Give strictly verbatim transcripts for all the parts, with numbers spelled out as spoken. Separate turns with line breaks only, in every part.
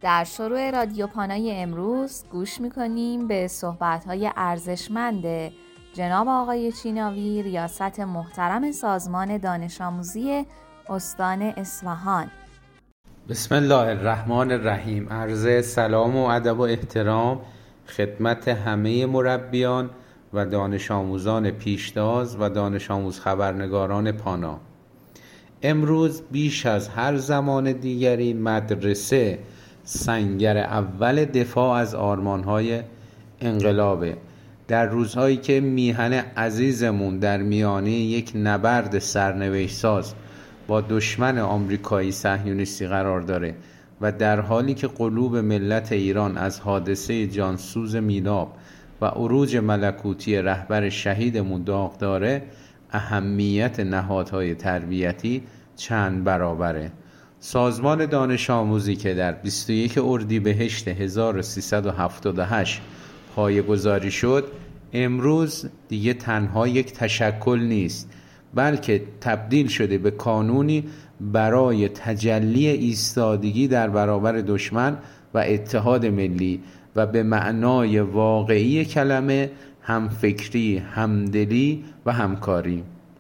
در شروع رادیو پانای امروز گوش میکنیم به صحبت‌های ارزشمند جناب آقای چیناوی، ریاست محترم سازمان دانش آموزی استان اصفهان.
بسم الله الرحمن الرحیم. عرض سلام و ادب و احترام خدمت همه مربیان و دانش آموزان پیشتاز و دانش آموز خبرنگاران پانا. امروز بیش از هر زمان دیگری مدرسه سنگر اول دفاع از آرمان‌های انقلابه. در روزهایی که میهن عزیزمون در میانه یک نبرد سرنوشت ساز با دشمن آمریکایی صهیونیستی قرار داره و در حالی که قلوب ملت ایران از حادثه جانسوز میلاب و عروج ملکوتی رهبر شهیدمون داغ داره، اهمیت نهادهای تربیتی چند برابره. سازمان دانش آموزی که در بیست و یک اردیبهشت هزار و سیصد و هفتاد و هشت پایه‌گذاری شد، امروز دیگه تنها یک تشکل نیست، بلکه تبدیل شده به کانونی برای تجلی ایستادگی در برابر دشمن و اتحاد ملی و به معنای واقعی کلمه همفکری، همدلی و همکاری.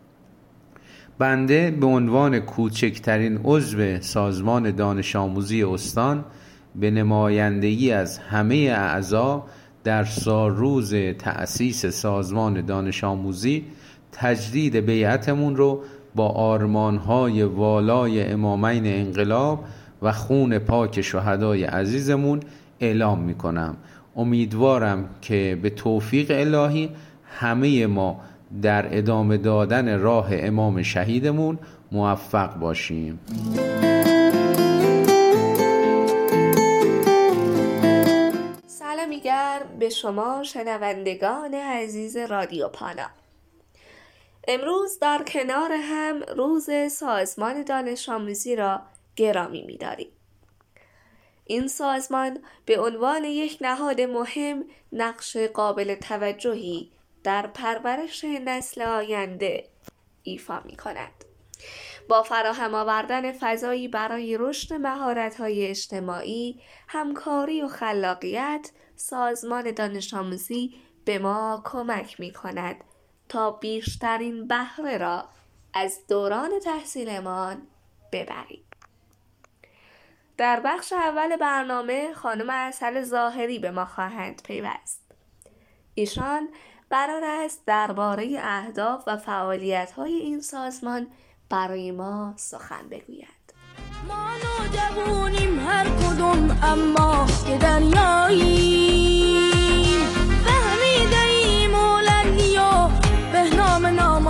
بنده به عنوان کوچکترین عضو سازمان دانش آموزی استان به نمایندگی از همه اعضا در سالروز تأسیس سازمان دانش آموزی تجدید بیعتمون رو با آرمان‌های والای امامین انقلاب و خون پاک شهدای عزیزمون اعلام می‌کنم. امیدوارم که به توفیق الهی همه ما در ادامه دادن راه امام شهیدمون موفق باشیم.
سلامی گرم به شما شنوندگان عزیز رادیو پانا. امروز در کنار هم روز سازمان دانش آموزی را گرامی می‌داریم. این سازمان به عنوان یک نهاد مهم نقش قابل توجهی در پرورش نسل آینده ایفا می‌کند. با فراهم آوردن فضایی برای رشد مهارت‌های اجتماعی، همکاری و خلاقیت، سازمان دانش آموزی به ما کمک می‌کند تا بیشترین بهره را از دوران تحصیلمان ببریم. در بخش اول برنامه خانم عسل ظاهری به ما خواهند پیوست. ایشان قرار است درباره اهداف و فعالیت‌های این سازمان برای ما سخن بگوید.
ما نوجوانیم هر کدوم، اما که دریاییم، فهمیده ایم اولندی و به نام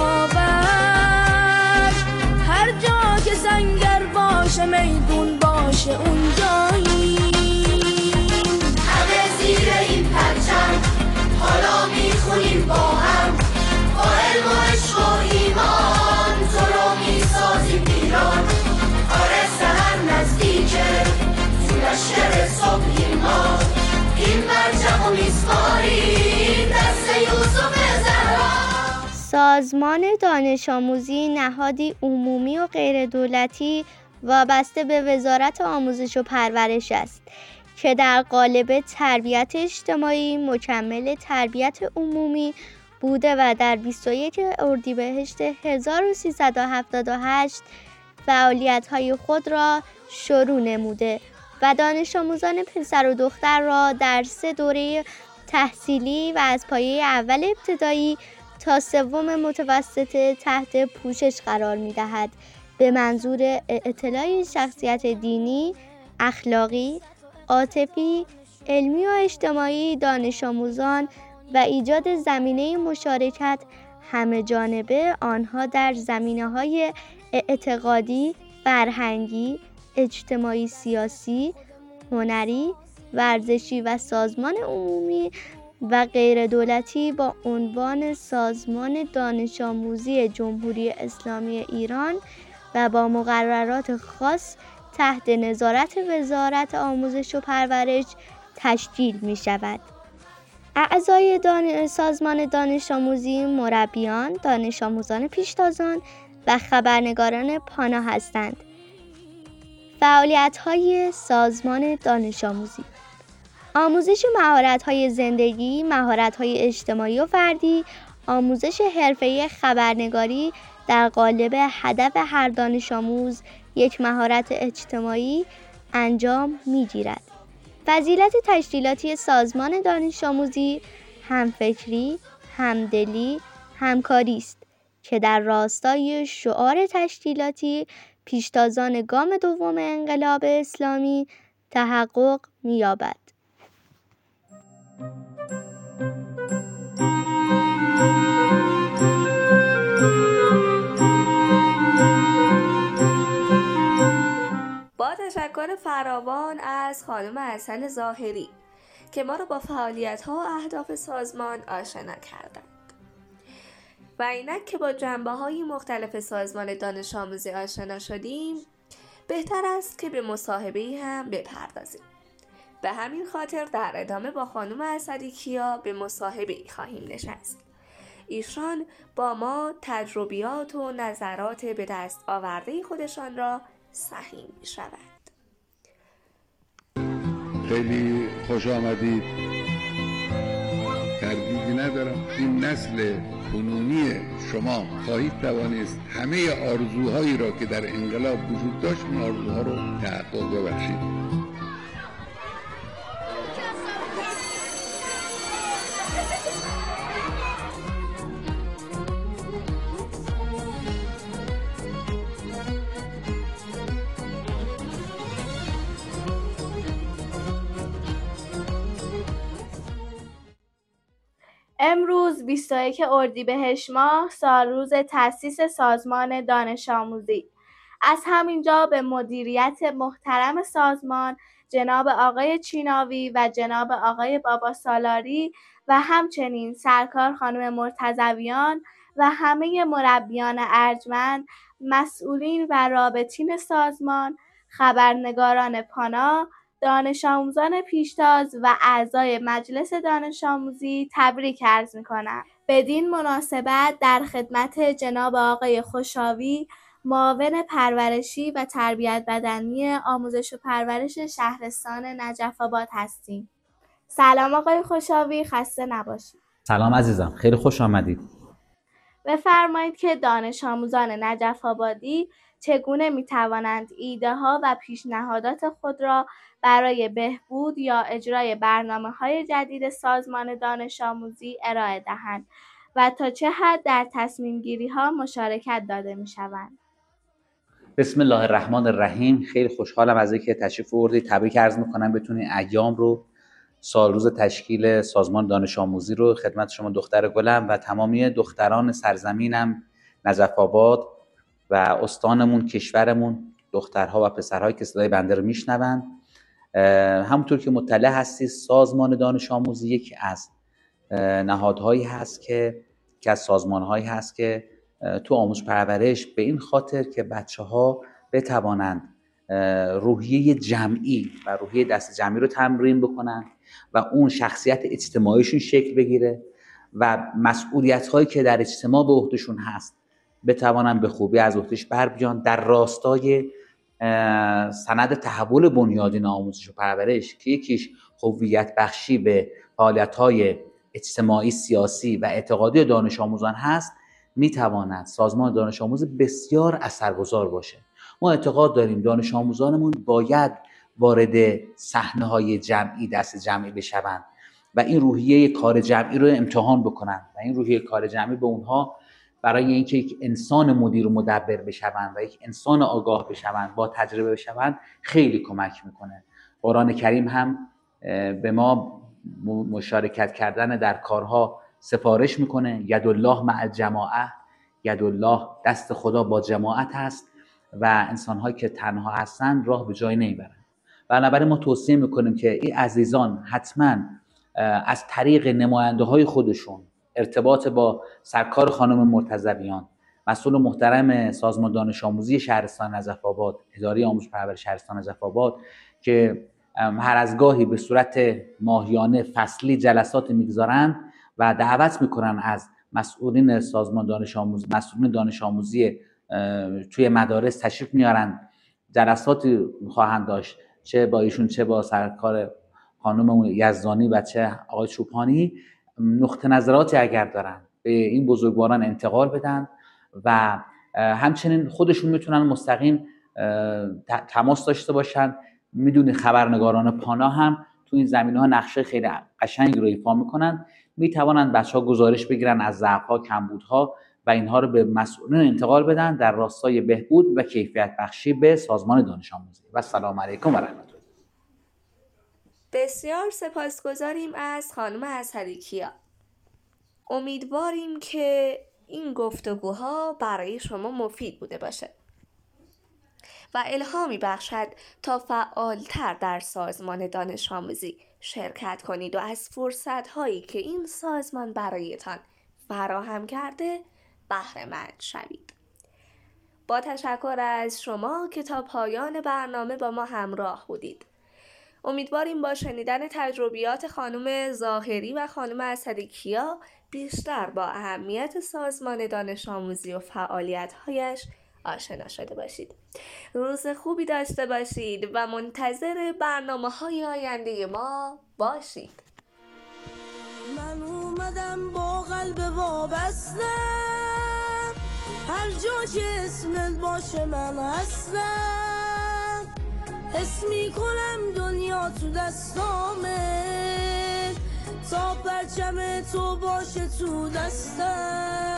نامآور. هر جا که سنگر باشه میدون باشه اونجاییم.
همه زیر این پرچم حالا میخونیم با هم، با علم و عشق و ایمان تو رو میسازیم ایران. آره سهر نزدیکه تو لشکر صبحیم ما، این برچم و میسپاریم دست یوسف زهرا.
سازمان دانش آموزی نهادی عمومی و غیر دولتی وابسته به وزارت آموزش و پرورش است که در قالب تربیت اجتماعی مکمل تربیت عمومی بوده و در بیست و یک اردیبهشت هزار و سیصد و هفتاد و هشت فعالیت‌های خود را شروع نموده و دانش آموزان پسر و دختر را در سه دوره تحصیلی و از پایه اول ابتدایی تا سوم متوسطه تحت پوشش قرار می‌دهد به منظور اطلاع شخصیت دینی، اخلاقی، عاطفی، علمی و اجتماعی دانش آموزان و ایجاد زمینه مشارکت همه جانبه آنها در زمینه‌های اعتقادی، فرهنگی، اجتماعی سیاسی، هنری، ورزشی و سازمان عمومی و غیر دولتی با عنوان سازمان دانش آموزی جمهوری اسلامی ایران و با مقررات خاص تحت نظارت وزارت آموزش و پرورش تشکیل می شود. اعضای دان... سازمان دانش آموزی مربیان، دانش آموزان پیشتازان و خبرنگاران پانا هستند. فعالیت‌های سازمان دانش آموزی: آموزش مهارت‌های زندگی، مهارت‌های اجتماعی و فردی، آموزش حرفه‌ای خبرنگاری در قالب هدف هر دانش آموز یک مهارت اجتماعی انجام می‌گیرد. فضیلت تشکیلاتی سازمان دانش آموزی همفکری، همدلی، همکاری است که در راستای شعار تشکیلاتی پیشتازان گام دوم انقلاب اسلامی تحقق می‌یابد.
با تشکر فراوان از خانم حسن ظاهری که ما رو با فعالیت‌ها و اهداف سازمان آشنا کردند. و اینک که با جنبه‌های مختلف سازمان دانش آموزی آشنا شدیم، بهتر است که به مصاحبه‌ای هم بپردازیم. به همین خاطر در ادامه با خانم اسدی‌کیا به مصاحبه‌ای خواهیم نشست. ایشان با ما تجربیات و نظرات به دست آورده خودشان را سهیم می‌شوند.
خیلی خوش آمدید. تردیدی ندارم این نسل کنونی شما خواهید توانست همه آرزوهایی را که در انقلاب وجود داشت اون آرزوها رو تحقق ببخشید.
امروز بیست و یک اردیبهشت ماه سالروز تأسیس سازمان دانش آموزی. از همینجا به مدیریت محترم سازمان جناب آقای چیناوی و جناب آقای بابا سالاری و همچنین سرکار خانم مرتضویان و همه مربیان ارجمند، مسئولین و رابطین سازمان، خبرنگاران پانا، دانش آموزان پیشتاز و اعضای مجلس دانش آموزی تبریک عرض می‌کنم. بدین مناسبت در خدمت جناب آقای خوشاوی، معاون پرورشی و تربیت بدنی آموزش و پرورش شهرستان نجف آباد هستیم. سلام آقای خوشاوی، خسته نباشید.
سلام عزیزم، خیلی خوش آمدید.
بفرمایید که دانش آموزان نجف آبادی چگونه می‌توانند ایده‌ها و پیشنهادات خود را برای بهبود یا اجرای برنامه‌های جدید سازمان دانش آموزی ارائه دهند و تا چه حد در تصمیم‌گیری‌ها مشارکت داده می‌شوند.
بسم الله الرحمن الرحیم. خیلی خوشحالم از اینکه تشریف آوردید. تبریک عرض می‌کنم بتون این ایام رو، سالروز تشکیل سازمان دانش آموزی رو خدمت شما دختر گلم و تمامی دختران سرزمینم نجف آباد و استانمون، کشورمون، دخترها و پسرهایی که صدای بنده رو میشنوند. همونطور که مطلع هستید سازمان دانش آموزی یکی از نهادهایی هست که که از سازمانهایی هست که تو آموزش پرورش به این خاطر که بچه‌ها بتوانند روحیه جمعی و روحیه دست جمعی رو تمرین بکنن و اون شخصیت اجتماعیشون شکل بگیره و مسئولیت‌هایی که در اجتماع به عهدهشون هست بتوانن به خوبی از عهدهش بر بیان در راستای سند تحول بنیادین آموزش و پرورش که یکیش هویت بخشی به فعالیت‌های اجتماعی، سیاسی و اعتقادی دانش آموزان هست، میتواند سازمان دانش آموز بسیار اثرگذار باشه. ما اعتقاد داریم دانش آموزانمون باید وارد صحنه‌های جمعی، دست جمعی بشوند و این روحیه کار جمعی رو امتحان بکنن و این روحیه کار جمعی به اونها برای اینکه یک انسان مدیر و مدبر بشوند و یک انسان آگاه بشوند، با تجربه بشوند، خیلی کمک میکنه. قرآن کریم هم به ما مشارکت کردن در کارها سفارش میکنه. یدالله مع الجماعه، یدالله دست خدا با جماعت هست و انسان‌هایی که تنها هستن راه به جای نمیبرن. بنابراین ما توصیه میکنیم که این عزیزان حتما از طریق نماینده‌های خودشون ارتباط با سرکار خانم مرتضویان، مسئول محترم سازمان دانش آموزی شهرستان نجف آباد، اداره آموزش پرورش شهرستان نجف آباد که هر از گاهی به صورت ماهیانه فصلی جلسات میگذارند و دعوت میکنن از مسئولین سازمان دانش آموزی، مسئولین دانش آموزی توی مدارس تشریف میارن جلساتی خواهند داشت، چه با ایشون چه با سرکار خانم یزدانی و چه آقای چوپانی، نقطه نظراتی اگر دارن به این بزرگواران انتقال بدن و همچنین خودشون میتونن مستقیم تماس داشته باشن. میدونی خبرنگاران پانا هم تو این زمینه ها نقشه خیلی قشنگی رو ایفا میکنن، میتوانند بچه ها گزارش بگیرن از ضعف ها، کمبودها و اینها رو به مسئولین انتقال بدن در راستای بهبود و کیفیت بخشی به سازمان دانش آموزی. و السلام علیکم و رحمت الله.
بسیار سپاسگزاریم از خانم اسدی‌کیا. امیدواریم که این گفتگوها برای شما مفید بوده باشه و الهامی بخشد تا فعالتر در سازمان دانش آموزی شرکت کنید و از فرصت‌هایی که این سازمان برایتان فراهم کرده بهره مند شوید. با تشکر از شما که تا پایان برنامه با ما همراه بودید. امیدواریم با شنیدن تجربیات خانم ظاهری و خانم اسدی‌کیا بیشتر با اهمیت سازمان دانش آموزی و فعالیت‌هایش آشنا شده باشید. روز خوبی داشته باشید و منتظر برنامه‌های آینده ما باشید.
من اومدم با قلب وابسته، هر جا که اسمت باشه من هستم، حس میکنم دنیا تو دستامه، تا پرچم تو باشه تو دستم.